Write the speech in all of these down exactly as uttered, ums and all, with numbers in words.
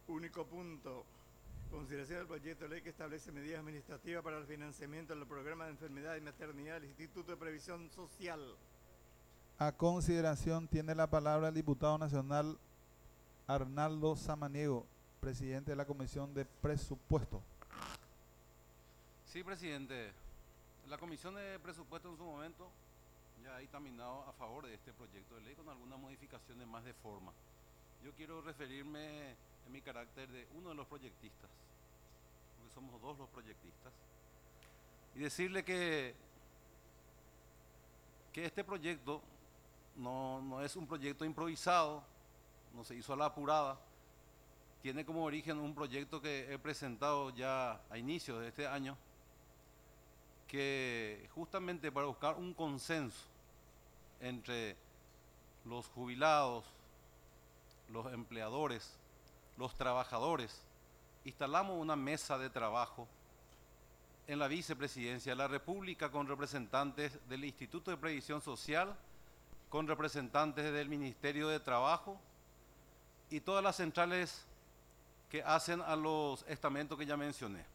Único punto. Consideración del proyecto de ley que establece medidas administrativas para el financiamiento del programa de enfermedad y maternidad del Instituto de Previsión Social. A consideración tiene la palabra el diputado nacional Arnaldo Samaniego, presidente de la Comisión de Presupuesto. Sí, presidente. La Comisión de Presupuesto en su momento ya ha dictaminado a favor de este proyecto de ley con algunas modificaciones más de forma. Yo quiero referirme en mi carácter de uno de los proyectistas, porque somos dos los proyectistas, y decirle que, que este proyecto no, no es un proyecto improvisado, no se hizo a la apurada, tiene como origen un proyecto que he presentado ya a inicios de este año, que justamente para buscar un consenso entre los jubilados, los empleadores, los trabajadores, instalamos una mesa de trabajo en la Vicepresidencia de la República con representantes del Instituto de Previsión Social, con representantes del Ministerio de Trabajo y todas las centrales que hacen a los estamentos que ya mencioné.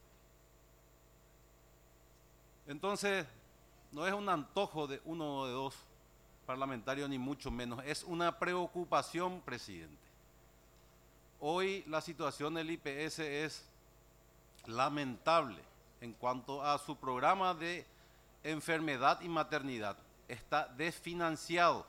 Entonces, no es un antojo de uno o de dos parlamentarios, ni mucho menos, es una preocupación, presidente. Hoy la situación del I P S es lamentable en cuanto a su programa de enfermedad y maternidad. Está desfinanciado.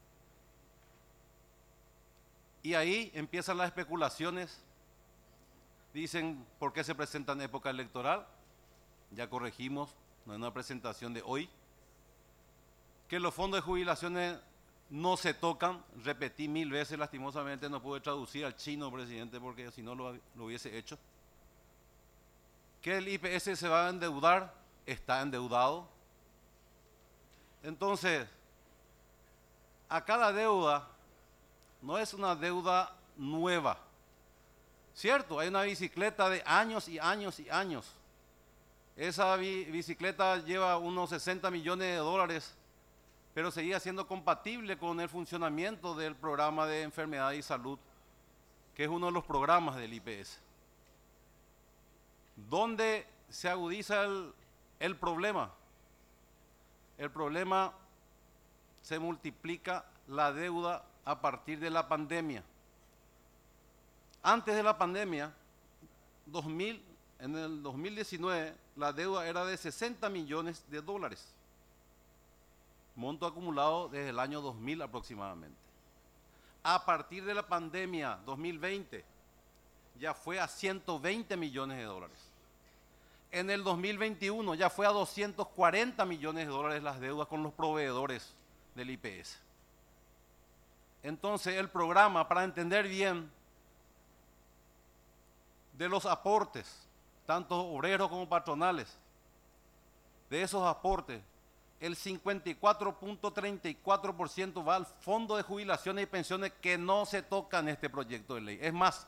Y ahí empiezan las especulaciones. Dicen, ¿por qué se presenta en época electoral? Ya corregimos, no es una presentación de hoy. Que los fondos de jubilaciones no se tocan, repetí mil veces, lastimosamente no pude traducir al chino, presidente, porque si no lo, lo hubiese hecho. Que el I P S se va a endeudar, está endeudado. Entonces, acá la deuda no es una deuda nueva. Cierto, hay una bicicleta de años y años y años. Esa bi bicicleta lleva unos sesenta millones de dólares, pero seguía siendo compatible con el funcionamiento del programa de enfermedad y salud, que es uno de los programas del I P S. ¿Dónde se agudiza el, el problema? El problema se multiplica la deuda a partir de la pandemia. Antes de la pandemia, dos mil, en el dos mil diecinueve, la deuda era de sesenta millones de dólares. Monto acumulado desde el año dos mil aproximadamente. A partir de la pandemia dos mil veinte, ya fue a ciento veinte millones de dólares. En el dos mil veintiuno ya fue a doscientos cuarenta millones de dólares las deudas con los proveedores del I P S. Entonces el programa, para entender bien, de los aportes, tanto obreros como patronales, de esos aportes, el cincuenta y cuatro punto treinta y cuatro por ciento va al Fondo de Jubilaciones y Pensiones, que no se toca en este proyecto de ley. Es más,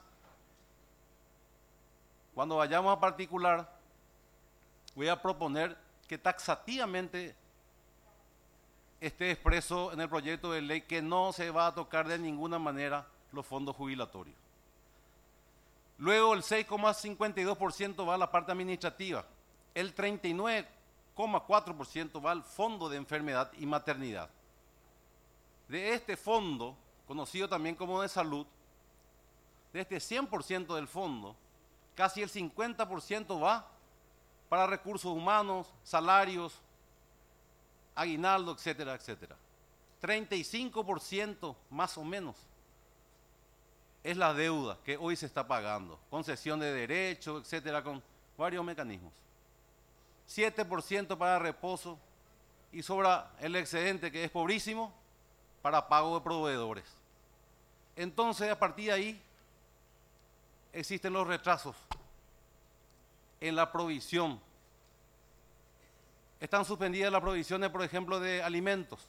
cuando vayamos a particular, voy a proponer que taxativamente esté expreso en el proyecto de ley que no se va a tocar de ninguna manera los fondos jubilatorios. Luego el seis coma cincuenta y dos por ciento va a la parte administrativa, el treinta y nueve coma cuatro por ciento va al Fondo de Enfermedad y Maternidad. De este fondo, conocido también como de salud, de este cien por ciento del fondo, casi el cincuenta por ciento va para recursos humanos, salarios, aguinaldo, etcétera, etcétera. treinta y cinco por ciento más o menos es la deuda que hoy se está pagando, concesión de derechos, etcétera, con varios mecanismos. siete por ciento para reposo y sobra el excedente, que es pobrísimo, para pago de proveedores. Entonces, a partir de ahí, existen los retrasos en la provisión. Están suspendidas las provisiones, por ejemplo, de alimentos.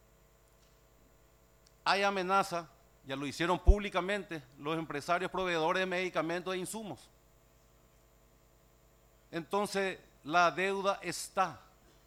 Hay amenaza, ya lo hicieron públicamente, los empresarios proveedores de medicamentos e insumos. Entonces, la deuda está.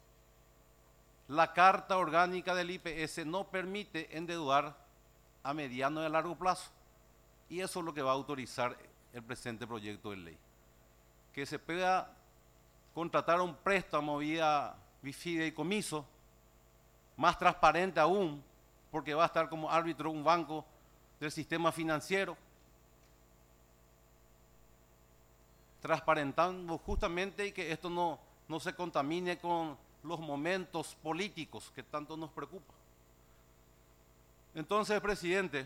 La Carta Orgánica del I P S no permite endeudar a mediano y a largo plazo. Y eso es lo que va a autorizar el presente proyecto de ley. Que se pueda contratar un préstamo vía fideicomiso, más transparente aún, porque va a estar como árbitro un banco del sistema financiero, transparentando justamente y que esto no, no se contamine con los momentos políticos que tanto nos preocupan. Entonces, presidente,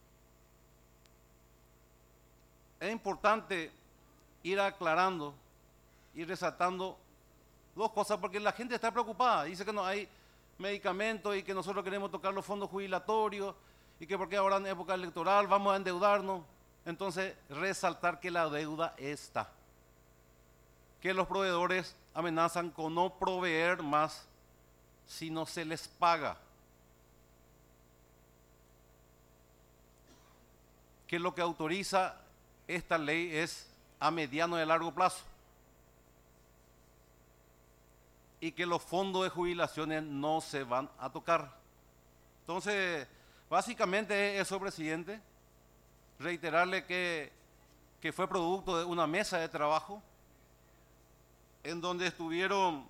es importante ir aclarando y resaltando dos cosas, porque la gente está preocupada, dice que no hay medicamentos y que nosotros queremos tocar los fondos jubilatorios y que porque ahora en época electoral vamos a endeudarnos. Entonces, resaltar que la deuda está, que los proveedores amenazan con no proveer más si no se les paga, que lo que autoriza esta ley es a mediano y largo plazo y que los fondos de jubilaciones no se van a tocar. Entonces, básicamente eso, presidente, reiterarle que, que fue producto de una mesa de trabajo en donde estuvieron,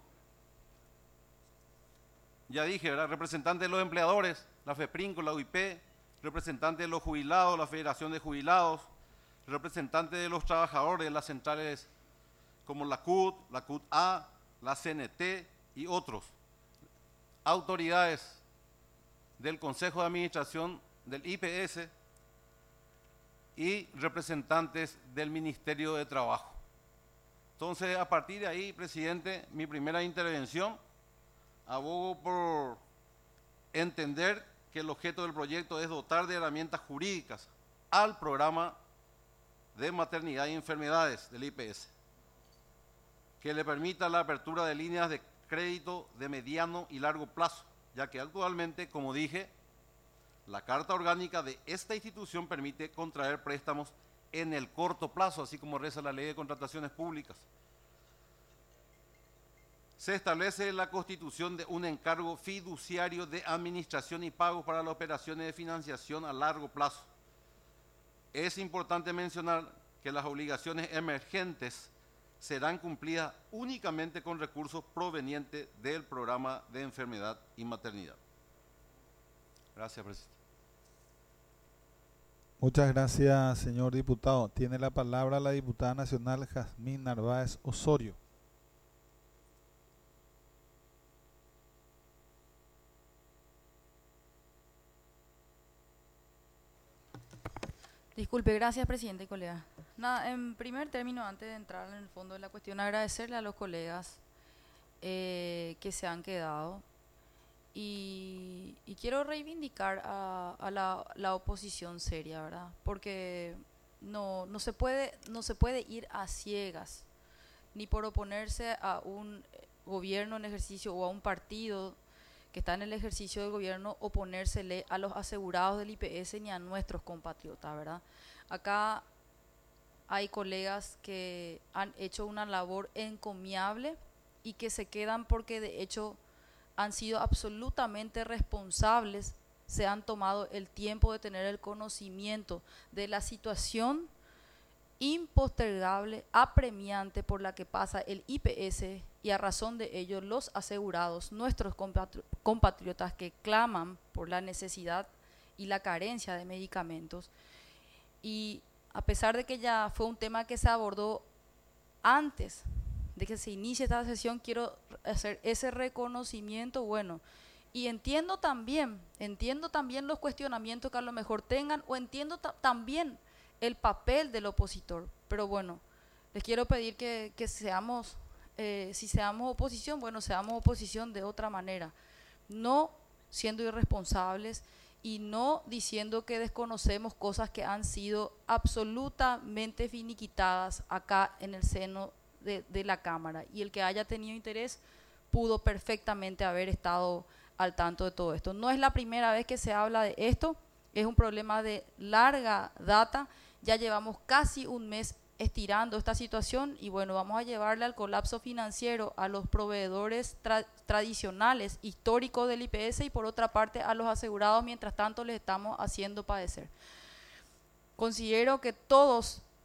ya dije, ¿verdad?, representantes de los empleadores, la FEPRINCO, la U I P, representantes de los jubilados, la Federación de Jubilados, representantes de los trabajadores de las centrales como la C U T, la C U T A, la C N T y otros, autoridades del Consejo de Administración del I P S y representantes del Ministerio de Trabajo. Entonces, a partir de ahí, presidente, mi primera intervención, abogo por entender que el objeto del proyecto es dotar de herramientas jurídicas al programa de maternidad y enfermedades del I P S, que le permita la apertura de líneas de crédito de mediano y largo plazo, ya que actualmente, como dije, la Carta Orgánica de esta institución permite contraer préstamos en el corto plazo, así como reza la Ley de Contrataciones Públicas. Se establece la constitución de un encargo fiduciario de administración y pagos para las operaciones de financiación a largo plazo. Es importante mencionar que las obligaciones emergentes serán cumplidas únicamente con recursos provenientes del programa de enfermedad y maternidad. Gracias, presidente. Muchas gracias, señor diputado. Tiene la palabra la diputada nacional Jazmín Narváez Osorio. Disculpe, gracias, presidente y colega. Nada, en primer término, antes de entrar en el fondo de la cuestión, agradecerle a los colegas eh, que se han quedado y, y quiero reivindicar a, a la, la oposición seria, ¿verdad? Porque no, no, se puede, no se puede ir a ciegas, ni por oponerse a un gobierno en ejercicio o a un partido que está en el ejercicio del gobierno, oponérsele a los asegurados del I P S ni a nuestros compatriotas, ¿verdad? Acá hay colegas que han hecho una labor encomiable y que se quedan porque de hecho han sido absolutamente responsables, se han tomado el tiempo de tener el conocimiento de la situación impostergable, apremiante por la que pasa el I P S, y a razón de ello los asegurados, nuestros compatri- compatriotas que claman por la necesidad y la carencia de medicamentos. Y a pesar de que ya fue un tema que se abordó antes de que se inicie esta sesión, quiero hacer ese reconocimiento, bueno, y entiendo también, entiendo también los cuestionamientos que a lo mejor tengan, o entiendo ta- también el papel del opositor, pero bueno, les quiero pedir que, que seamos, eh, si seamos oposición, bueno, seamos oposición de otra manera, no siendo irresponsables y no diciendo que desconocemos cosas que han sido absolutamente finiquitadas acá en el seno de, de la Cámara, y el que haya tenido interés pudo perfectamente haber estado al tanto de todo esto. No es la primera vez que se habla de esto, es un problema de larga data, ya llevamos casi un mes estirando esta situación y bueno, vamos a llevarle al colapso financiero a los proveedores tra- tradicionales, históricos del I P S, y por otra parte a los asegurados, mientras tanto les estamos haciendo padecer. Considero que todos,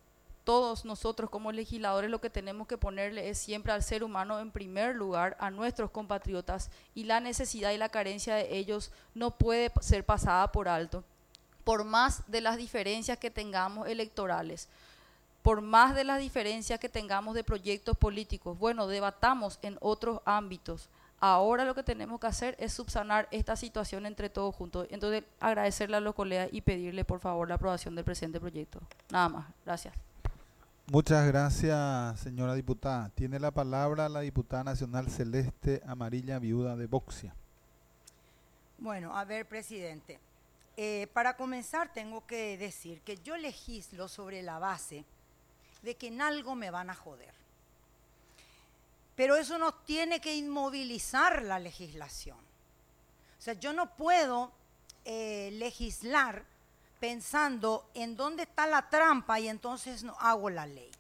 todos nosotros como legisladores lo que tenemos que ponerle es siempre al ser humano en primer lugar, a nuestros compatriotas, y la necesidad y la carencia de ellos no puede ser pasada por alto, por más de las diferencias que tengamos electorales, por más de las diferencias que tengamos de proyectos políticos. Bueno, debatamos en otros ámbitos. Ahora lo que tenemos que hacer es subsanar esta situación entre todos juntos. Entonces, agradecerle a los colegas y pedirle, por favor, la aprobación del presente proyecto. Nada más. Gracias. Muchas gracias, señora diputada. Tiene la palabra la diputada nacional Celeste Amarilla, viuda de Boxia. Bueno, a ver, presidente. Eh, para comenzar, tengo que decir que yo legislo sobre la base de que en algo me van a joder. Pero eso no tiene que inmovilizar la legislación. O sea, yo no puedo eh, legislar pensando en dónde está la trampa y entonces no hago la ley.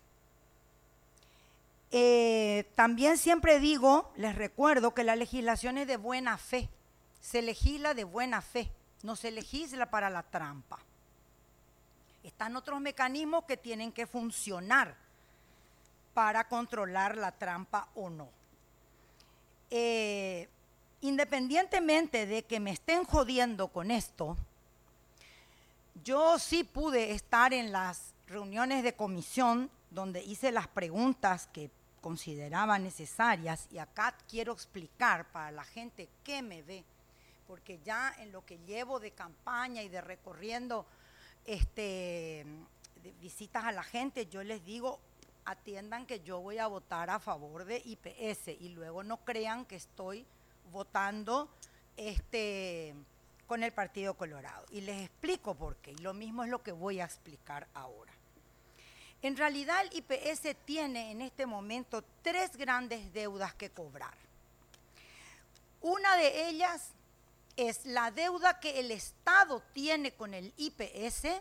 Eh, también siempre digo, les recuerdo que la legislación es de buena fe. Se legisla de buena fe, no se legisla para la trampa. Están otros mecanismos que tienen que funcionar para controlar la trampa o no. Eh, independientemente de que me estén jodiendo con esto, yo sí pude estar en las reuniones de comisión donde hice las preguntas que consideraba necesarias, y acá quiero explicar para la gente que me ve, porque ya en lo que llevo de campaña y de recorriendo este, de visitas a la gente, yo les digo, atiendan que yo voy a votar a favor de I P S y luego no crean que estoy votando este, con el Partido Colorado. Y les explico por qué, y lo mismo es lo que voy a explicar ahora. En realidad el I P S tiene en este momento tres grandes deudas que cobrar. Una de ellas es la deuda que el Estado tiene con el I P S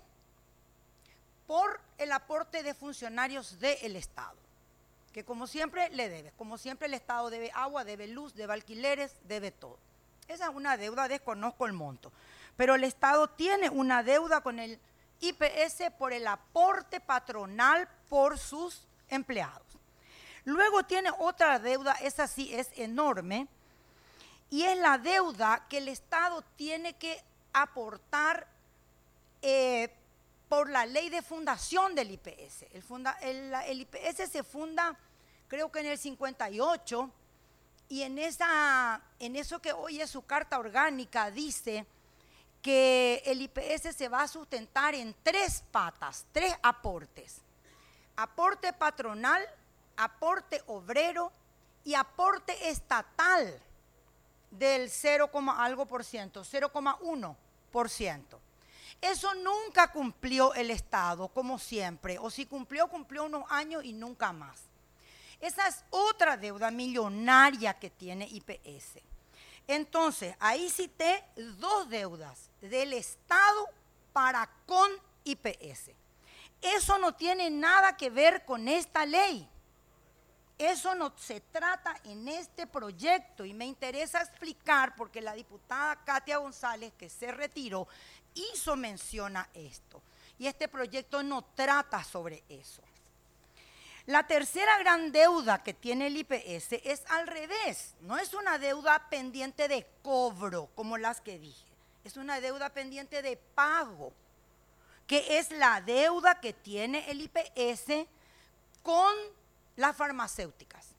por el aporte de funcionarios del Estado, que como siempre le debe, como siempre el Estado debe agua, debe luz, debe alquileres, debe todo. Esa es una deuda, desconozco el monto, pero el Estado tiene una deuda con el I P S por el aporte patronal por sus empleados. Luego tiene otra deuda, esa sí es enorme, y es la deuda que el Estado tiene que aportar eh, por la ley de fundación del I P S. El, funda, el, el I P S se funda, creo que en el cincuenta y ocho, y en, esa, en eso que hoy es su carta orgánica dice que el I P S se va a sustentar en tres patas, tres aportes. Aporte patronal, aporte obrero y aporte estatal del cero, algo por ciento, cero coma uno por ciento. Eso nunca cumplió el Estado, como siempre, o si cumplió, cumplió unos años y nunca más. Esa es otra deuda millonaria que tiene I P S. Entonces, ahí cité dos deudas del Estado para con I P S. Eso no tiene nada que ver con esta ley. Eso no se trata en este proyecto y me interesa explicar porque la diputada Katia González, que se retiró, hizo mención a esto. Y este proyecto no trata sobre eso. La tercera gran deuda que tiene el I P S es al revés. No es una deuda pendiente de cobro, como las que dije. Es una deuda pendiente de pago, que es la deuda que tiene el I P S con las farmacéuticas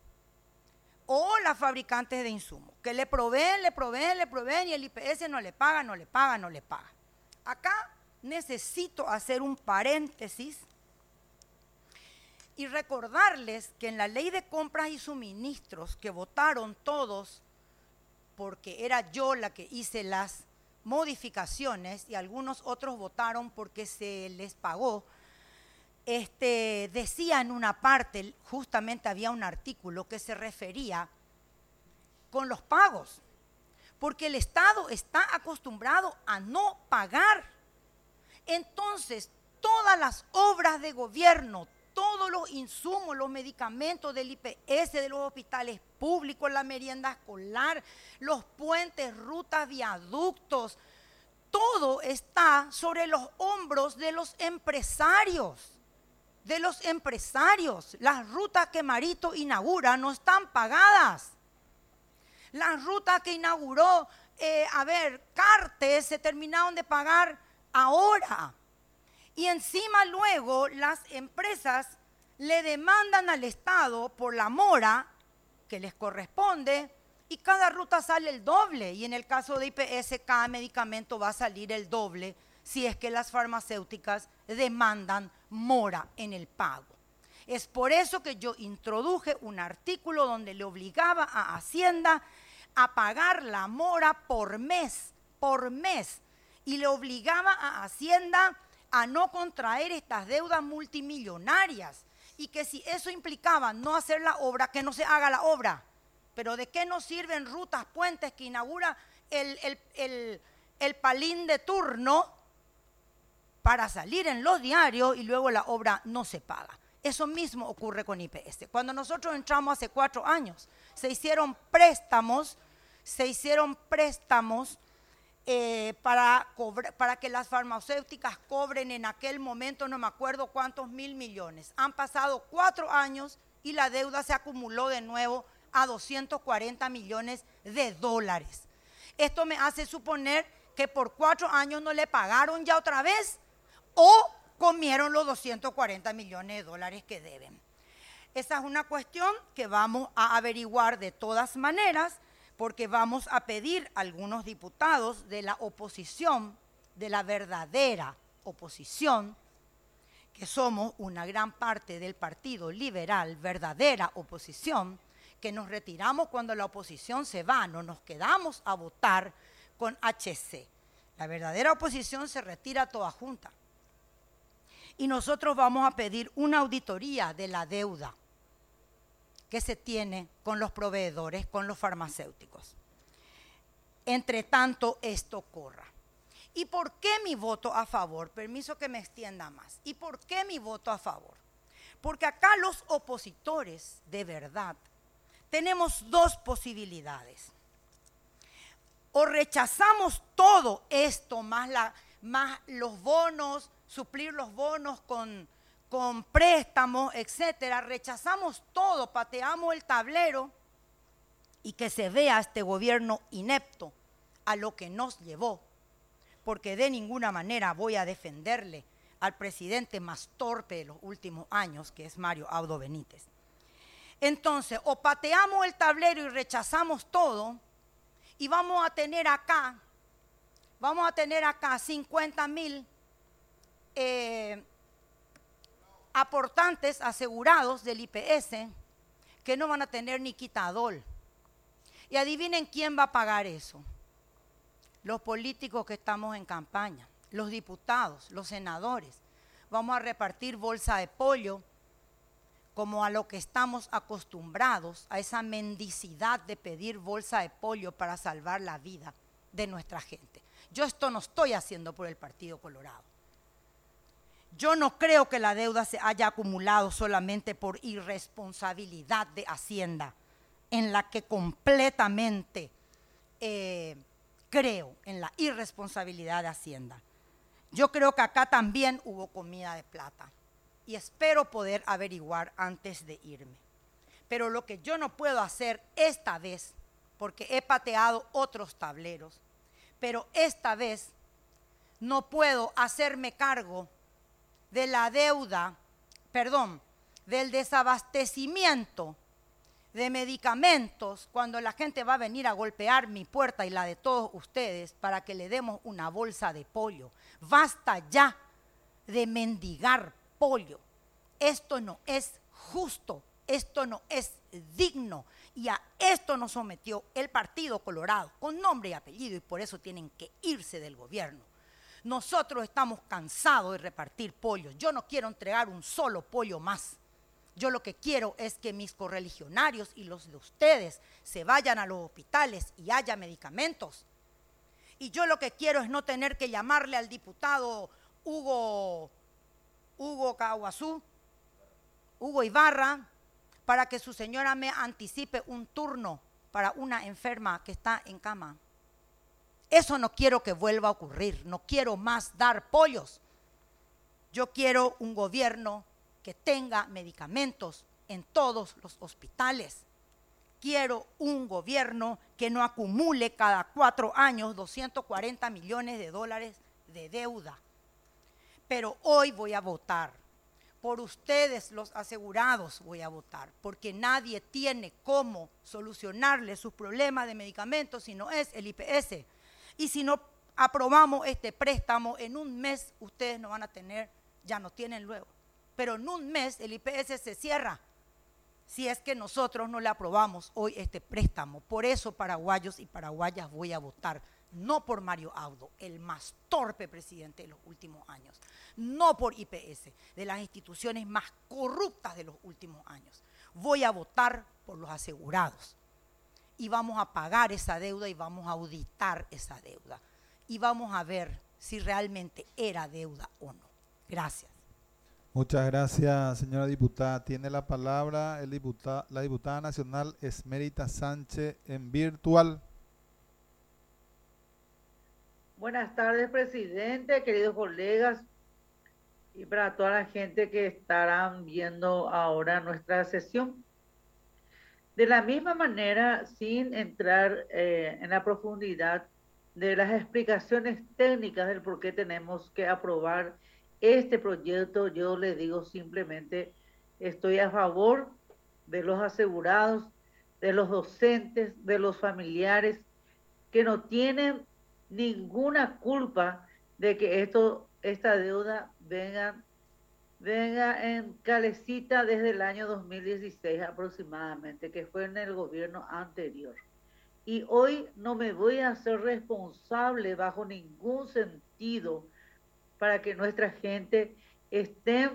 o las fabricantes de insumos, que le proveen, le proveen, le proveen y el I P S no le paga, no le paga, no le paga. Acá necesito hacer un paréntesis y recordarles que en la ley de compras y suministros que votaron todos, porque era yo la que hice las modificaciones y algunos otros votaron porque se les pagó, Este, decía en una parte, justamente había un artículo que se refería con los pagos, porque el Estado está acostumbrado a no pagar. Entonces, todas las obras de gobierno, todos los insumos, los medicamentos del I P S, de los hospitales públicos, la merienda escolar, los puentes, rutas, viaductos, todo está sobre los hombros de los empresarios. de los empresarios. Las rutas que Marito inaugura no están pagadas. Las rutas que inauguró, eh, a ver, Cartes se terminaron de pagar ahora. Y encima luego las empresas le demandan al Estado por la mora que les corresponde y cada ruta sale el doble. Y en el caso de I P S, cada medicamento va a salir el doble si es que las farmacéuticas demandan mora en el pago. Es por eso que yo introduje un artículo donde le obligaba a Hacienda a pagar la mora por mes, por mes, y le obligaba a Hacienda a no contraer estas deudas multimillonarias, y que si eso implicaba no hacer la obra, que no se haga la obra. Pero ¿de qué nos sirven rutas, puentes que inaugura el, el, el, el palín de turno para salir en los diarios y luego la obra no se paga? Eso mismo ocurre con I P S. Cuando nosotros entramos hace cuatro años, se hicieron préstamos, se hicieron préstamos eh, para, cobrar, para que las farmacéuticas cobren en aquel momento, no me acuerdo cuántos mil millones. Han pasado cuatro años y la deuda se acumuló de nuevo a doscientos cuarenta millones de dólares. Esto me hace suponer que por cuatro años no le pagaron ya otra vez o comieron los doscientos cuarenta millones de dólares que deben. Esa es una cuestión que vamos a averiguar de todas maneras, porque vamos a pedir a algunos diputados de la oposición, de la verdadera oposición, que somos una gran parte del Partido Liberal, verdadera oposición, que nos retiramos cuando la oposición se va, no nos quedamos a votar con H C. La verdadera oposición se retira toda junta. Y nosotros vamos a pedir una auditoría de la deuda que se tiene con los proveedores, con los farmacéuticos. Entre tanto, esto corra. ¿Y por qué mi voto a favor? Permiso que me extienda más. ¿Y por qué mi voto a favor? Porque acá los opositores, de verdad, tenemos dos posibilidades. O rechazamos todo esto, más, la, más los bonos, suplir los bonos con, con préstamos, etcétera. Rechazamos todo, pateamos el tablero y que se vea este gobierno inepto a lo que nos llevó, porque de ninguna manera voy a defenderle al presidente más torpe de los últimos años, que es Mario Abdo Benítez. Entonces, o pateamos el tablero y rechazamos todo, y vamos a tener acá, vamos a tener acá cincuenta mil eh, aportantes asegurados del I P S que no van a tener ni quitadol. Y adivinen quién va a pagar eso. Los políticos que estamos en campaña, los diputados, los senadores. Vamos a repartir bolsa de pollo como a lo que estamos acostumbrados, a esa mendicidad de pedir bolsa de pollo para salvar la vida de nuestra gente. Yo esto no estoy haciendo por el Partido Colorado. Yo no creo que la deuda se haya acumulado solamente por irresponsabilidad de Hacienda, en la que completamente eh, creo, en la irresponsabilidad de Hacienda. Yo creo que acá también hubo comida de plata. Y espero poder averiguar antes de irme. Pero lo que yo no puedo hacer esta vez, porque he pateado otros tableros, pero esta vez no puedo hacerme cargo de la deuda, perdón, del desabastecimiento de medicamentos cuando la gente va a venir a golpear mi puerta y la de todos ustedes para que le demos una bolsa de pollo. Basta ya de mendigar pollo. Esto no es justo, esto no es digno y a esto nos sometió el Partido Colorado con nombre y apellido y por eso tienen que irse del gobierno. Nosotros estamos cansados de repartir pollos. Yo no quiero entregar un solo pollo más. Yo lo que quiero es que mis correligionarios y los de ustedes se vayan a los hospitales y haya medicamentos. Y yo lo que quiero es no tener que llamarle al diputado Hugo, Hugo Caguazú, Hugo Ibarra, para que su señora me anticipe un turno para una enferma que está en cama. Eso no quiero que vuelva a ocurrir. No quiero más dar pollos. Yo quiero un gobierno que que tenga medicamentos en todos los hospitales. Quiero un gobierno que no acumule cada cuatro años doscientos cuarenta millones de dólares de deuda. Pero hoy voy a votar. Por ustedes, los asegurados, voy a votar, porque nadie tiene cómo solucionarle sus problemas de medicamentos si no es el I P S. Y si no aprobamos este préstamo, en un mes ustedes no van a tener, ya no tienen luego. Pero en un mes el I P S se cierra si es que nosotros no le aprobamos hoy este préstamo. Por eso, paraguayos y paraguayas, voy a votar. No por Mario Audo, el más torpe presidente de los últimos años. No por I P S, de las instituciones más corruptas de los últimos años. Voy a votar por los asegurados. Y vamos a pagar esa deuda y vamos a auditar esa deuda. Y vamos a ver si realmente era deuda o no. Gracias. Muchas gracias, señora diputada. Tiene la palabra el diputada, la diputada nacional Esmerita Sánchez en virtual. Buenas tardes, presidente, queridos colegas, y para toda la gente que estarán viendo ahora nuestra sesión. De la misma manera, sin entrar eh, en la profundidad de las explicaciones técnicas del por qué tenemos que aprobar este proyecto, yo le digo simplemente, estoy a favor de los asegurados, de los docentes, de los familiares que no tienen ninguna culpa de que esto, esta deuda venga, venga en calecita desde el año dos mil dieciséis aproximadamente, que fue en el gobierno anterior. Y hoy no me voy a hacer responsable bajo ningún sentido para que nuestra gente esté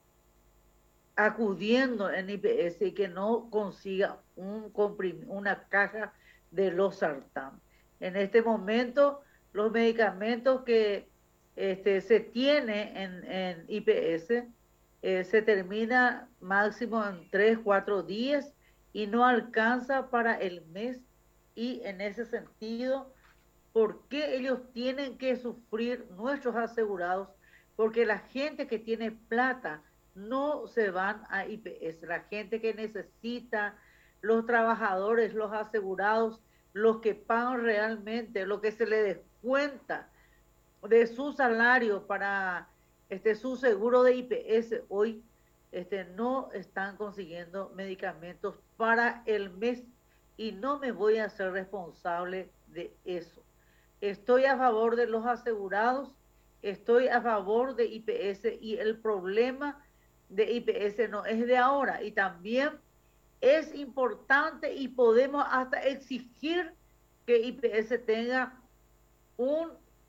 acudiendo en I P S y que no consiga un comprim- una caja de losartán. En este momento, los medicamentos que este, se tiene en, en I P S eh, se termina máximo en tres, cuatro días y no alcanza para el mes. Y en ese sentido, ¿por qué ellos tienen que sufrir, nuestros asegurados? Porque la gente que tiene plata no se van a I P S. La gente que necesita, los trabajadores, los asegurados, los que pagan realmente, lo que se les descuenta de su salario para este, su seguro de I P S, hoy este, no están consiguiendo medicamentos para el mes y no me voy a hacer responsable de eso. Estoy a favor de los asegurados, estoy a favor de I P S y el problema de I P S no es de ahora y también es importante y podemos hasta exigir que I P S tenga un,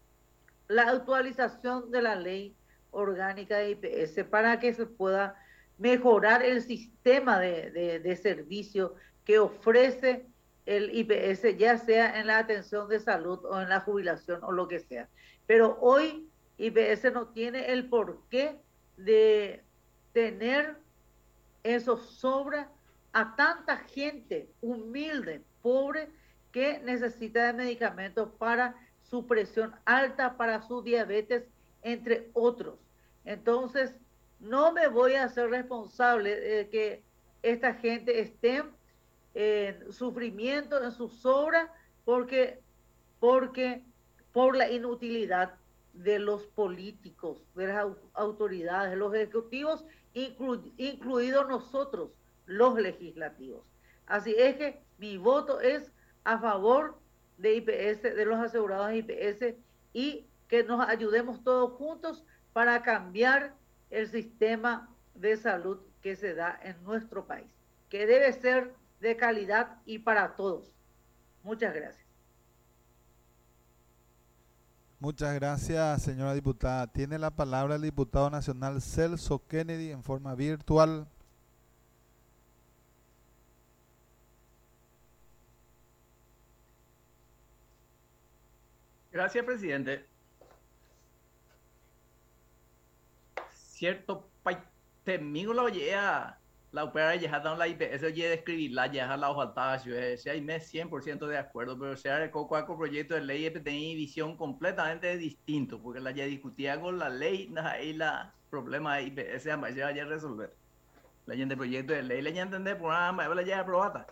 la actualización de la ley orgánica de I P S para que se pueda mejorar el sistema de, de, de servicio que ofrece el I P S, ya sea en la atención de salud o en la jubilación o lo que sea. Pero hoy I P S no tiene el porqué de tener eso sobra a tanta gente humilde, pobre, que necesita de medicamentos para su presión alta, para su diabetes, entre otros. Entonces, no me voy a hacer responsable de que esta gente esté en sufrimiento, en su sobra, porque, porque por la inutilidad de los políticos, de las autoridades, de los ejecutivos, inclu, incluidos nosotros, los legislativos. Así es que mi voto es a favor de I P S, de los asegurados de I P S, y que nos ayudemos todos juntos para cambiar el sistema de salud que se da en nuestro país, que debe ser de calidad y para todos. Muchas gracias. Muchas gracias, señora diputada. Tiene la palabra el diputado nacional Celso Kennedy en forma virtual. Gracias, presidente. Cierto, temigo la oye la opera ya está en la I P S, oye de escribir la ya la hoja si hay mes cien por ciento de acuerdo, pero si hay cualquier proyecto de ley tenía visión completamente distinto, porque la ya discutía con la ley, ahí la problemas de I P S vaya a resolver. La gente proyecto de ley le ya entender por nada más la ya aprobada.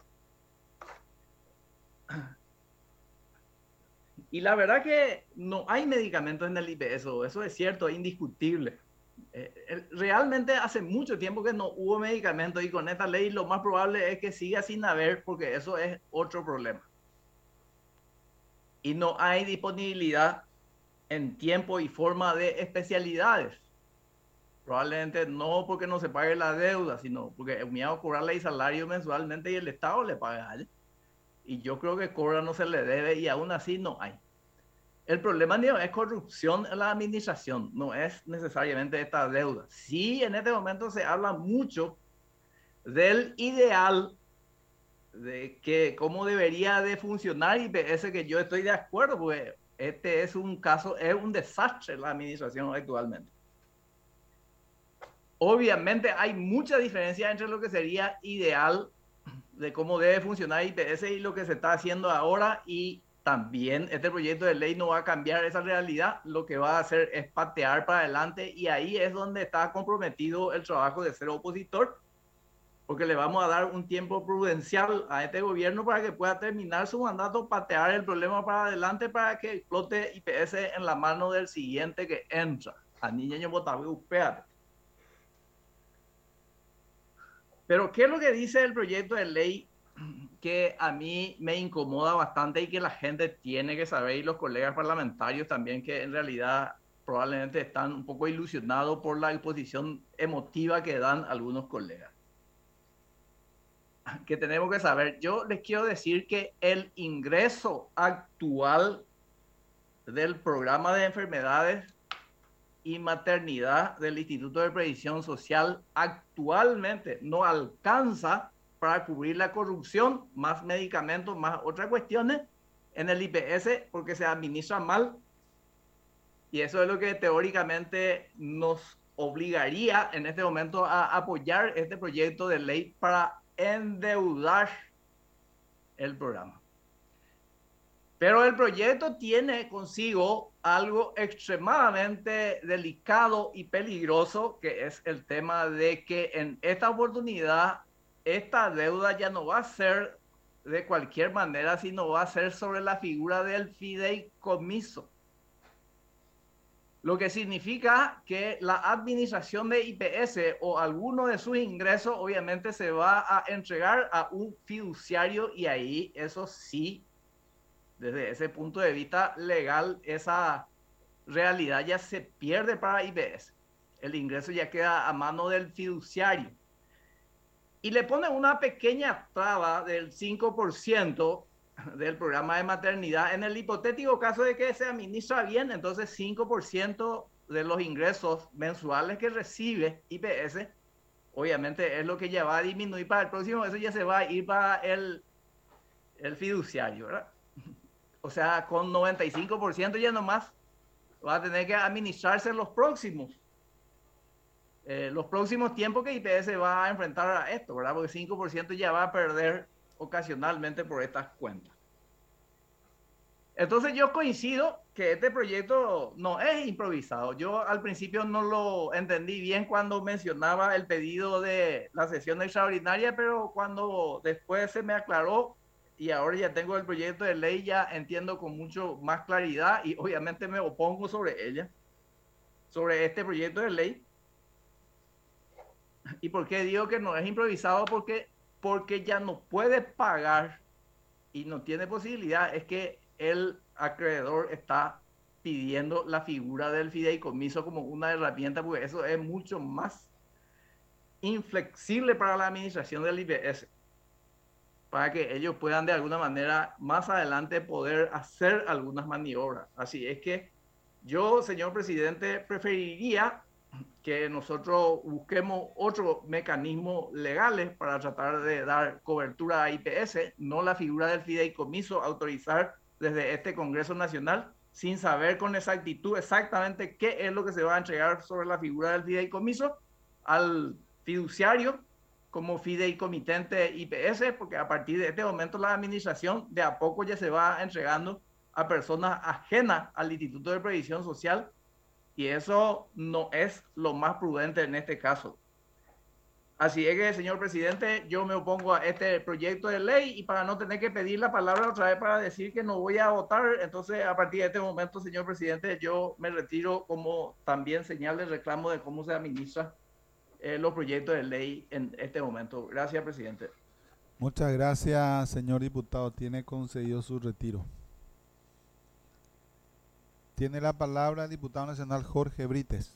Y la verdad que no hay medicamentos en el I P S, eso es cierto, es indiscutible. Eh, realmente hace mucho tiempo que no hubo medicamentos y con esta ley lo más probable es que siga sin haber, porque eso es otro problema. Y no hay disponibilidad en tiempo y forma de especialidades. Probablemente no porque no se pague la deuda, sino porque me va a cobrarle el salario mensualmente y el Estado le paga. ¿eh? Y yo creo que cobra no se le debe y aún así no hay. El problema no es corrupción en la administración, no es necesariamente esta deuda. Sí, en este momento se habla mucho del ideal de que cómo debería de funcionar I P S, que yo estoy de acuerdo, porque este es un caso, es un desastre la administración actualmente. Obviamente hay mucha diferencia entre lo que sería ideal de cómo debe funcionar I P S y lo que se está haciendo ahora, y también este proyecto de ley no va a cambiar esa realidad, lo que va a hacer es patear para adelante, y ahí es donde está comprometido el trabajo de ser opositor, porque le vamos a dar un tiempo prudencial a este gobierno para que pueda terminar su mandato, patear el problema para adelante para que explote I P S en la mano del siguiente que entra. A niña Botabu, espérate. Pero ¿qué es lo que dice el proyecto de ley que a mí me incomoda bastante y que la gente tiene que saber, y los colegas parlamentarios también, que en realidad probablemente están un poco ilusionados por la exposición emotiva que dan algunos colegas? Que tenemos que saber. Yo les quiero decir que el ingreso actual del programa de enfermedades y maternidad del Instituto de Previsión Social actualmente no alcanza para cubrir la corrupción, más medicamentos, más otras cuestiones en el I P S, porque se administra mal. Y eso es lo que teóricamente nos obligaría en este momento a apoyar este proyecto de ley para endeudar el programa. Pero el proyecto tiene consigo algo extremadamente delicado y peligroso, que es el tema de que en esta oportunidad esta deuda ya no va a ser de cualquier manera, sino va a ser sobre la figura del fideicomiso. Lo que significa que la administración de I P S o alguno de sus ingresos obviamente se va a entregar a un fiduciario, y ahí eso sí, desde ese punto de vista legal, esa realidad ya se pierde para I P S. El ingreso ya queda a mano del fiduciario. Y le pone una pequeña traba del cinco por ciento del programa de maternidad. En el hipotético caso de que se administra bien, entonces cinco por ciento de los ingresos mensuales que recibe I P S, obviamente es lo que ya va a disminuir para el próximo, eso ya se va a ir para el, el fiduciario, ¿verdad? O sea, con noventa y cinco por ciento ya nomás va a tener que administrarse los próximos. Eh, los próximos tiempos que I P S va a enfrentar a esto, ¿verdad? Porque cinco por ciento ya va a perder ocasionalmente por estas cuentas. Entonces yo coincido que este proyecto no es improvisado. Yo al principio no lo entendí bien cuando mencionaba el pedido de la sesión extraordinaria, pero cuando después se me aclaró y ahora ya tengo el proyecto de ley, ya entiendo con mucho más claridad, y obviamente me opongo sobre ella, sobre este proyecto de ley. ¿Y por qué digo que no es improvisado? Porque, porque ya no puede pagar y no tiene posibilidad. Es que el acreedor está pidiendo la figura del fideicomiso como una herramienta, porque eso es mucho más inflexible para la administración del I P S, para que ellos puedan de alguna manera más adelante poder hacer algunas maniobras. Así es que yo, señor presidente, preferiría que nosotros busquemos otro mecanismo legales para tratar de dar cobertura a I P S, no la figura del fideicomiso, autorizar desde este Congreso Nacional, sin saber con exactitud exactamente qué es lo que se va a entregar sobre la figura del fideicomiso al fiduciario como fideicomitente I P S, porque a partir de este momento la administración de a poco ya se va entregando a personas ajenas al Instituto de Previsión Social, Y eso no es lo más prudente en este caso. Así es que, señor presidente, yo me opongo a este proyecto de ley y para no tener que pedir la palabra otra vez para decir que no voy a votar, entonces a partir de este momento, señor presidente, yo me retiro como también señal de reclamo de cómo se administra eh, los proyectos de ley en este momento. Gracias, presidente. Muchas gracias, señor diputado. Tiene concedido su retiro. Tiene la palabra el diputado nacional Jorge Brites.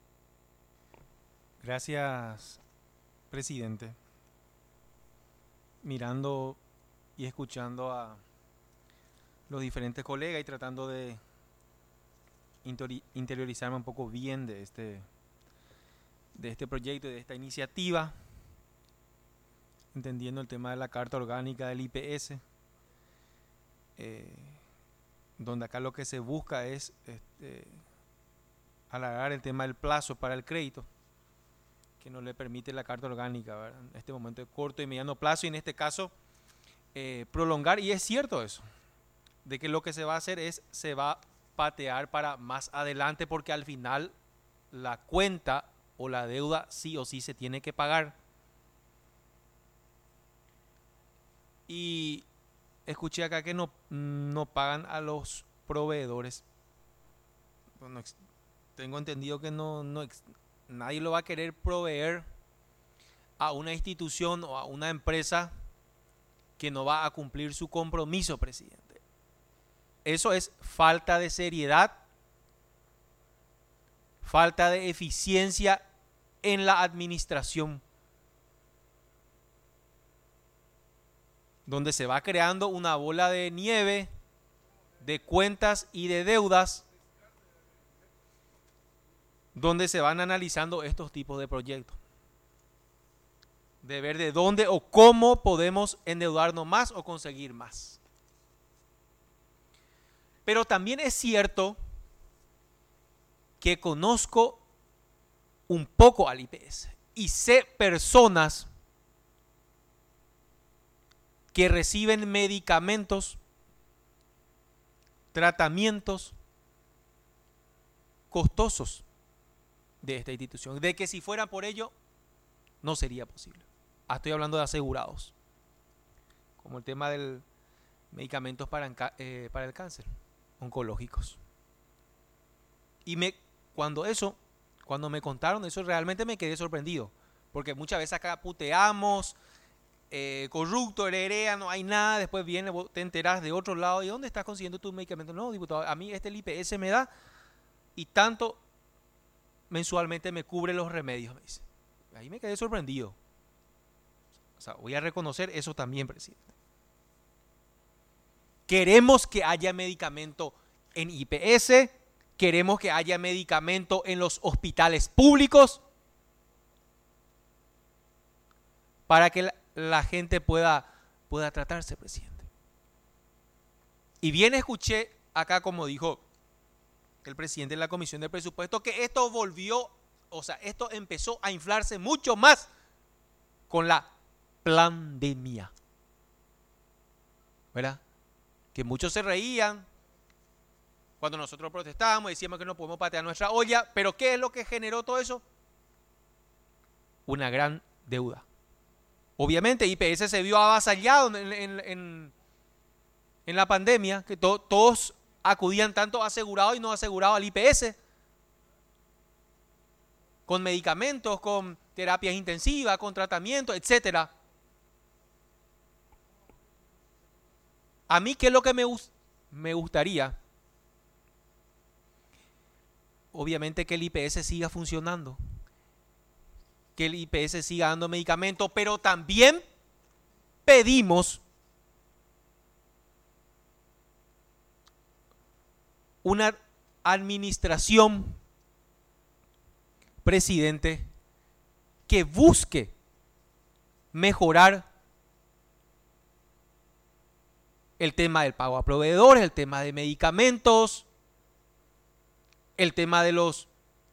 Gracias, presidente. Mirando y escuchando a los diferentes colegas y tratando de interiorizarme un poco bien de este, de este proyecto y de esta iniciativa, entendiendo el tema de la Carta Orgánica del I P S, eh, donde acá lo que se busca es este, alargar el tema del plazo para el crédito, que no le permite la Carta Orgánica, ¿verdad? En este momento de corto y mediano plazo, y en este caso eh, prolongar, y es cierto eso, de que lo que se va a hacer es, se va a patear para más adelante, porque al final la cuenta o la deuda sí o sí se tiene que pagar. Y escuché acá que no, no pagan a los proveedores. Bueno, tengo entendido que no, no nadie lo va a querer proveer a una institución o a una empresa que no va a cumplir su compromiso, presidente. Eso es falta de seriedad, falta de eficiencia en la administración, donde se va creando una bola de nieve de cuentas y de deudas, donde se van analizando estos tipos de proyectos, de ver de dónde o cómo podemos endeudarnos más o conseguir más. Pero también es cierto que conozco un poco al I P S y sé personas que reciben medicamentos, tratamientos costosos de esta institución, de que si fuera por ello no sería posible. Ah, estoy hablando de asegurados, como el tema del medicamentos para, eh, para el cáncer, oncológicos. Y me, cuando eso, cuando me contaron eso, realmente me quedé sorprendido, porque muchas veces acá puteamos, Eh, corrupto, heredera, no hay nada, después viene, vos te enterás de otro lado, ¿y dónde estás consiguiendo tus medicamentos? No, diputado, a mí este el I P S me da y tanto mensualmente me cubre los remedios, me dice. Ahí me quedé sorprendido. O sea, voy a reconocer eso también, presidente. Queremos que haya medicamento en I P S, queremos que haya medicamento en los hospitales públicos para que la la gente pueda, pueda tratarse, presidente. Y bien escuché acá, como dijo el presidente de la Comisión de Presupuesto, que esto volvió, o sea, esto empezó a inflarse mucho más con la pandemia, ¿verdad? Que muchos se reían cuando nosotros protestábamos, decíamos que no podemos patear nuestra olla, pero ¿qué es lo que generó todo eso? Una gran deuda. Obviamente I P S se vio avasallado en, en, en, en la pandemia, que to, todos acudían tanto asegurados y no asegurados al I P S, con medicamentos, con terapias intensivas, con tratamientos, etcétera. A mí, ¿qué es lo que me, me gustaría? Obviamente que el I P S siga funcionando, que el I P S siga dando medicamentos, pero también pedimos una administración, presidente, que busque mejorar el tema del pago a proveedores, el tema de medicamentos, el tema de los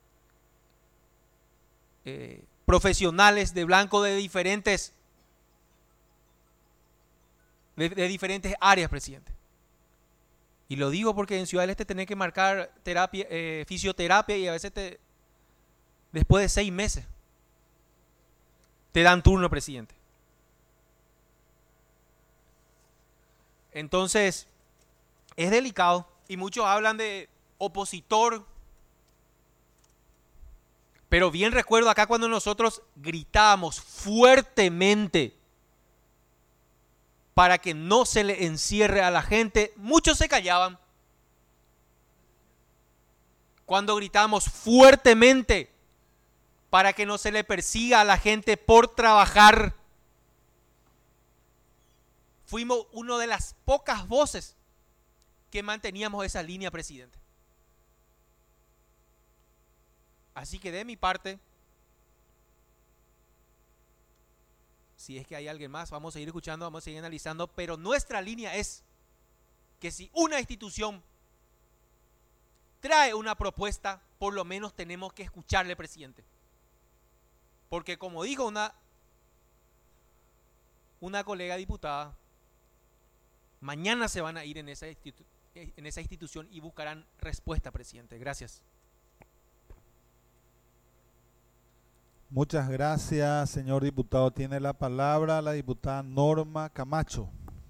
eh, profesionales de blanco de diferentes de, de diferentes áreas, presidente. Y lo digo porque en Ciudad del Este tenés que marcar terapia, eh, fisioterapia y a veces te, después de seis meses te dan turno, presidente. Entonces, es delicado y muchos hablan de opositor, pero bien recuerdo acá cuando nosotros gritábamos fuertemente para que no se le encierre a la gente, muchos se callaban. Cuando gritamos fuertemente para que no se le persiga a la gente por trabajar, fuimos una de las pocas voces que manteníamos esa línea, presidente. Así que de mi parte, si es que hay alguien más, vamos a seguir escuchando, vamos a seguir analizando, pero nuestra línea es que si una institución trae una propuesta, por lo menos tenemos que escucharle, presidente. Porque como dijo una, una colega diputada, mañana se van a ir en esa, institu- en esa institución y buscarán respuesta, presidente. Gracias. Muchas gracias, señor diputado. Tiene la palabra la diputada Norma Camacho.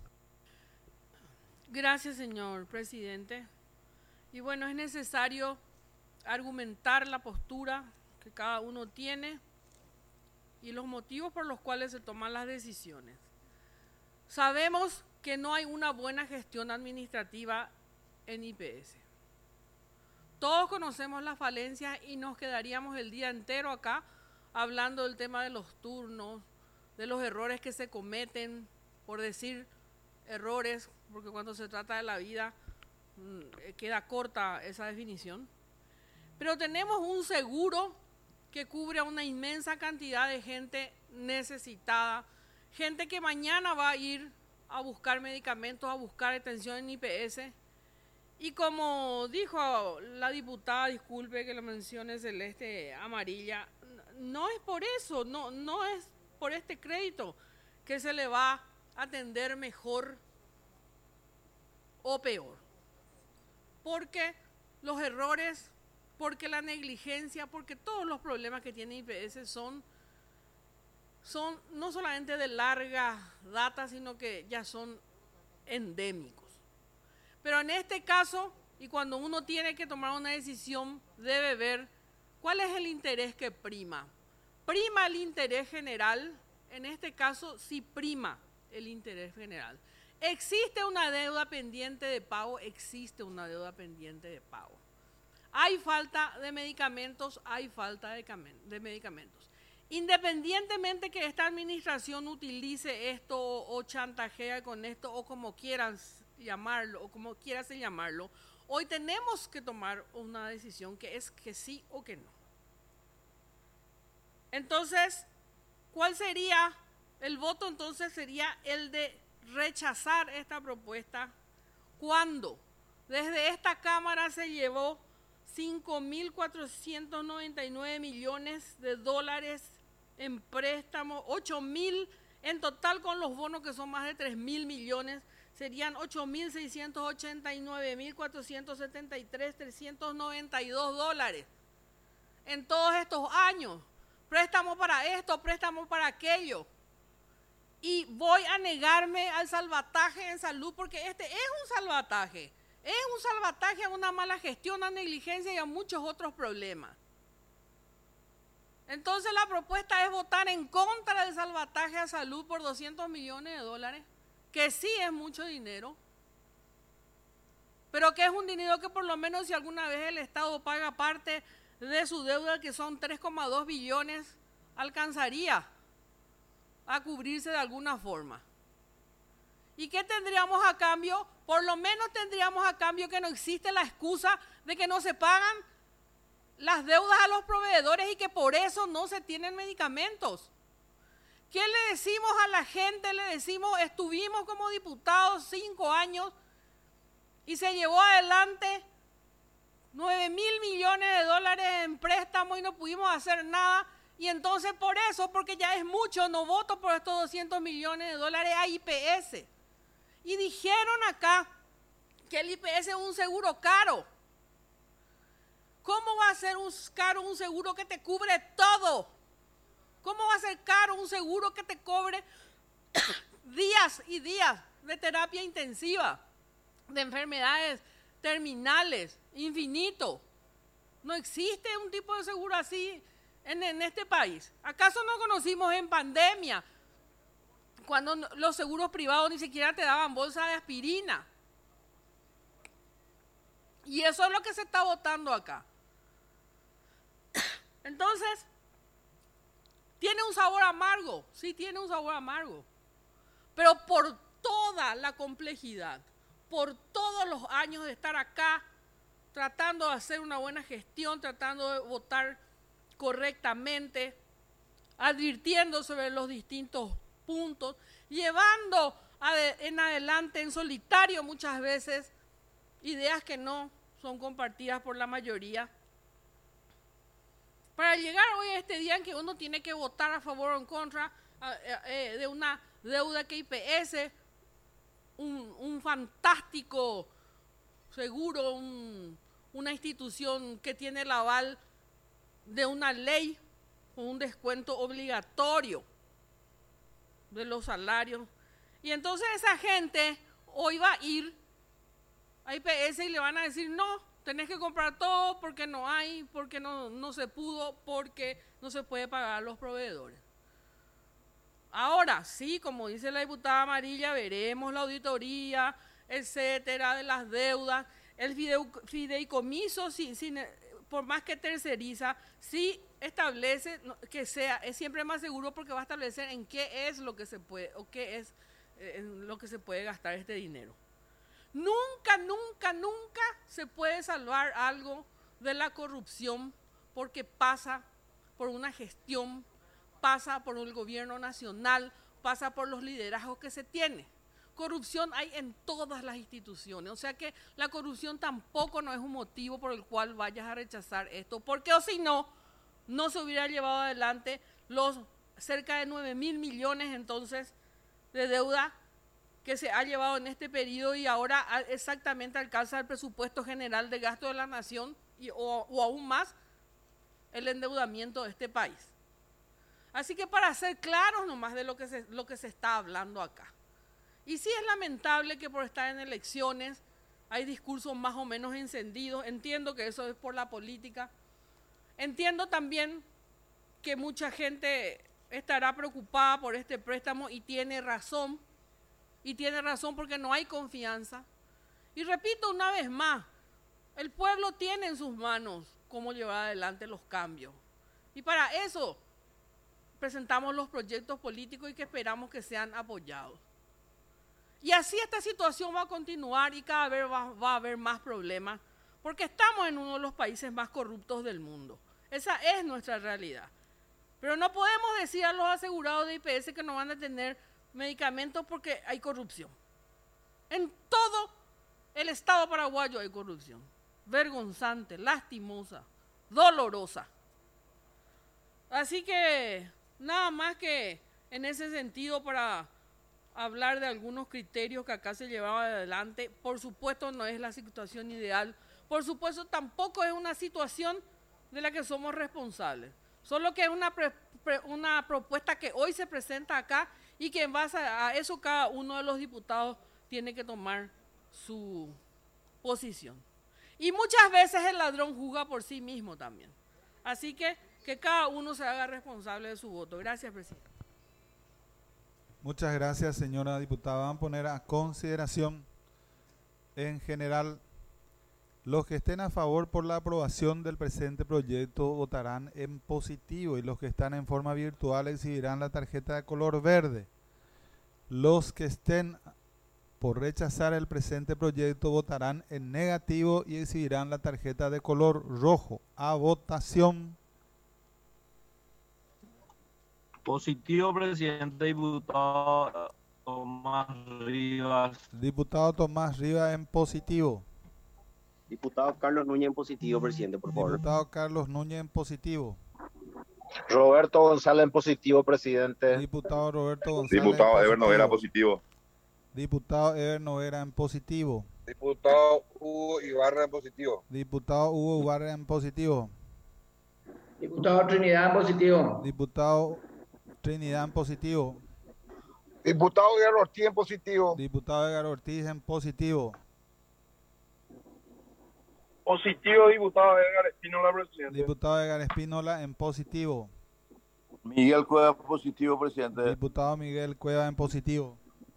Gracias, señor presidente. Y bueno, es necesario argumentar la postura que cada uno tiene y los motivos por los cuales se toman las decisiones. Sabemos que no hay una buena gestión administrativa en I P S. Todos conocemos las falencias y nos quedaríamos el día entero acá hablando del tema de los turnos, de los errores que se cometen, por decir errores, porque cuando se trata de la vida queda corta esa definición. Pero tenemos un seguro que cubre a una inmensa cantidad de gente necesitada, gente que mañana va a ir a buscar medicamentos, a buscar atención en I P S. Y como dijo la diputada, disculpe que lo mencione, Celeste Amarilla, no es por eso, no, no es por este crédito que se le va a atender mejor o peor. Porque los errores, porque la negligencia, porque todos los problemas que tiene I P S son, son no solamente de larga data, sino que ya son endémicos. Pero en este caso, y cuando uno tiene que tomar una decisión, debe ver cuál es el interés que prima. ¿Prima el interés general? En este caso, sí prima el interés general. ¿Existe una deuda pendiente de pago? Existe una deuda pendiente de pago. Hay falta de medicamentos, hay falta de, de medicamentos. Independientemente que esta administración utilice esto o, o chantajea con esto o como quieran llamarlo o como quieras llamarlo, hoy tenemos que tomar una decisión que es que sí o que no. Entonces, ¿cuál sería el voto? Entonces sería el de rechazar esta propuesta cuando desde esta Cámara se llevó cinco mil cuatrocientos noventa y nueve millones de dólares en préstamos, ocho mil en total con los bonos que son más de tres mil millones, serían ocho mil seiscientos ochenta y nueve mil cuatrocientos setenta y tres mil trescientos noventa y dos dólares en todos estos años. Préstamo para esto, préstamo para aquello. Y voy a negarme al salvataje en salud porque este es un salvataje. Es un salvataje a una mala gestión, a negligencia y a muchos otros problemas. Entonces la propuesta es votar en contra del salvataje a salud por doscientos millones de dólares, que sí es mucho dinero, pero que es un dinero que por lo menos si alguna vez el Estado paga parte de su deuda, que son tres coma dos billones, alcanzaría a cubrirse de alguna forma. ¿Y qué tendríamos a cambio? Por lo menos tendríamos a cambio que no existe la excusa de que no se pagan las deudas a los proveedores y que por eso no se tienen medicamentos. ¿Qué le decimos a la gente? Le decimos, estuvimos como diputados cinco años y se llevó adelante nueve mil millones de dólares en préstamo y no pudimos hacer nada. Y entonces por eso, porque ya es mucho, no voto por estos doscientos millones de dólares a I P S. Y dijeron acá que el I P S es un seguro caro. ¿Cómo va a ser un caro un seguro que te cubre todo? ¿Cómo va a ser caro un seguro que te cobre días y días de terapia intensiva, de enfermedades terminales, infinito? No existe un tipo de seguro así en, en este país. ¿Acaso no conocimos en pandemia, cuando los seguros privados ni siquiera te daban bolsa de aspirina? Y eso es lo que se está votando acá. Entonces, ¿tiene un sabor amargo? Sí, tiene un sabor amargo. Pero por toda la complejidad, por todos los años de estar acá, tratando de hacer una buena gestión, tratando de votar correctamente, advirtiendo sobre los distintos puntos, llevando en adelante en solitario muchas veces ideas que no son compartidas por la mayoría, para llegar hoy a este día en que uno tiene que votar a favor o en contra eh, de una deuda que I P S, un, un fantástico seguro, un, una institución que tiene el aval de una ley con un descuento obligatorio de los salarios. Y entonces esa gente hoy va a ir a I P S y le van a decir, no, tenés que comprar todo porque no hay, porque no, no se pudo, porque no se puede pagar a los proveedores. Ahora, sí, como dice la diputada Amarilla, veremos la auditoría, etcétera, de las deudas. El fideicomiso, sí, sí, por más que terceriza, sí establece que sea, es siempre más seguro porque va a establecer en qué es lo que se puede, o qué es eh, en lo que se puede gastar este dinero. Nunca, nunca, nunca se puede salvar algo de la corrupción porque pasa por una gestión, pasa por el gobierno nacional, pasa por los liderazgos que se tiene. Corrupción hay en todas las instituciones, o sea que la corrupción tampoco no es un motivo por el cual vayas a rechazar esto, porque o si no, no se hubiera llevado adelante los cerca de nueve mil millones entonces de deuda que se ha llevado en este periodo y ahora exactamente alcanza el presupuesto general de gasto de la nación y, o, o aún más el endeudamiento de este país. Así que para ser claros nomás de lo que se, lo que se está hablando acá. Y sí es lamentable que por estar en elecciones hay discursos más o menos encendidos, entiendo que eso es por la política, entiendo también que mucha gente estará preocupada por este préstamo y tiene razón, y tiene razón porque no hay confianza. Y repito una vez más, el pueblo tiene en sus manos cómo llevar adelante los cambios. Y para eso presentamos los proyectos políticos y que esperamos que sean apoyados. Y así esta situación va a continuar y cada vez va, va a haber más problemas, porque estamos en uno de los países más corruptos del mundo. Esa es nuestra realidad. Pero no podemos decir a los asegurados de I P S que no van a tener medicamentos porque hay corrupción. En todo el Estado paraguayo hay corrupción. Vergonzante, lastimosa, dolorosa. Así que nada más que en ese sentido para hablar de algunos criterios que acá se llevaban adelante. Por supuesto no es la situación ideal, por supuesto tampoco es una situación de la que somos responsables, solo que es una, pre, pre, una propuesta que hoy se presenta acá y que en base a eso cada uno de los diputados tiene que tomar su posición. Y muchas veces el ladrón juzga por sí mismo también. Así que que cada uno se haga responsable de su voto. Gracias, presidente. Muchas gracias, señora diputada. Van a poner a consideración en general. Los que estén a favor por la aprobación del presente proyecto votarán en positivo y los que están en forma virtual exhibirán la tarjeta de color verde. Los que estén por rechazar el presente proyecto votarán en negativo y exhibirán la tarjeta de color rojo. A votación. Positivo, presidente. Diputado Tomás Rivas. Diputado Tomás Rivas en positivo. Diputado Carlos Núñez en positivo, presidente, por favor. Diputado Carlos Núñez en positivo. Roberto González en positivo, presidente. Diputado Roberto González. Diputado Ever Noguera positivo. Diputado Ever Noguera en positivo. Diput Diputado Hugo Ibarra en positivo. Diputado Hugo Ibarra en positivo. Diputado Trinidad en positivo. Diputado Trinidad en positivo. Diputado Edgar Ortiz en positivo. Diputado Edgar Ortiz en positivo. Positivo, diputado Edgar Espínola, presidente. Diputado Edgar Espínola en positivo. Miguel Cueva positivo, presidente. Diputado Miguel Cueva en positivo.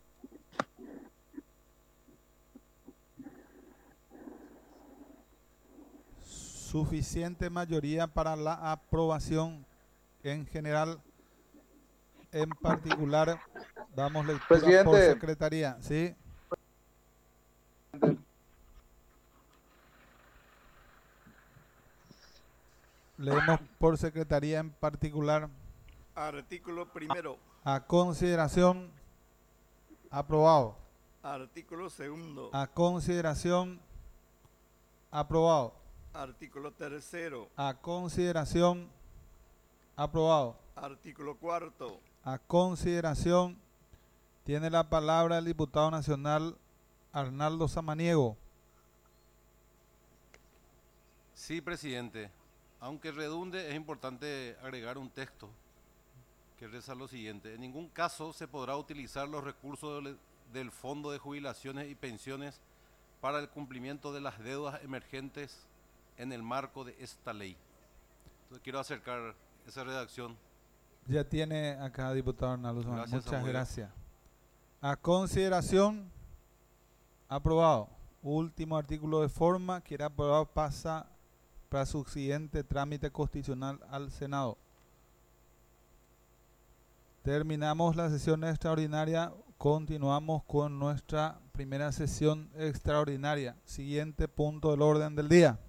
Suficiente mayoría para la aprobación en general. En particular, damos lectura presidente. por secretaría. ¿Sí? Leemos por secretaría en particular. Artículo primero. A consideración. Aprobado. Artículo segundo. A consideración. Aprobado. Artículo tercero. A consideración. Aprobado. Artículo cuarto. A consideración. Tiene la palabra el diputado nacional Arnaldo Samaniego. Sí, presidente. Aunque redunde, es importante agregar un texto que reza lo siguiente. En ningún caso se podrá utilizar los recursos del, del Fondo de Jubilaciones y Pensiones para el cumplimiento de las deudas emergentes en el marco de esta ley. Entonces quiero acercar esa redacción. Ya tiene acá, diputado Arnaldo Samaniego. Gracias, Muchas Samuel. gracias. A consideración. Aprobado. Último artículo de forma. Quiere aprobado, pasa para su siguiente trámite constitucional al Senado. Terminamos la sesión extraordinaria. Continuamos con nuestra primera sesión extraordinaria. Siguiente punto del orden del día.